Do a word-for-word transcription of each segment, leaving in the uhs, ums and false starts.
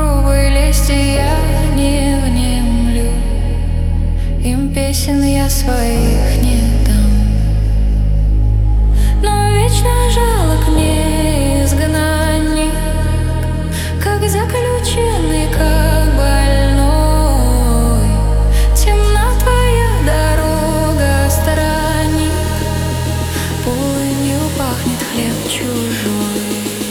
грубой лести я не внемлю, им песен я своих не дам. Но вечно жалок мне изгнанник, как заключенный, как больной. Темна твоя дорога, странник, полынью пахнет хлеб чужой.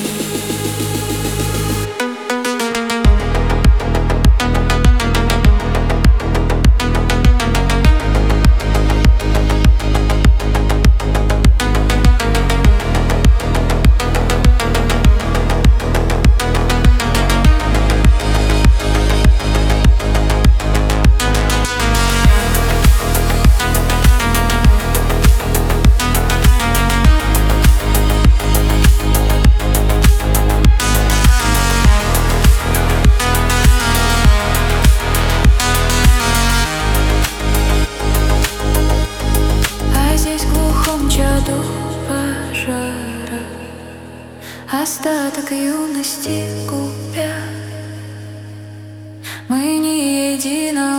Пожара остаток юности купя, мы не едино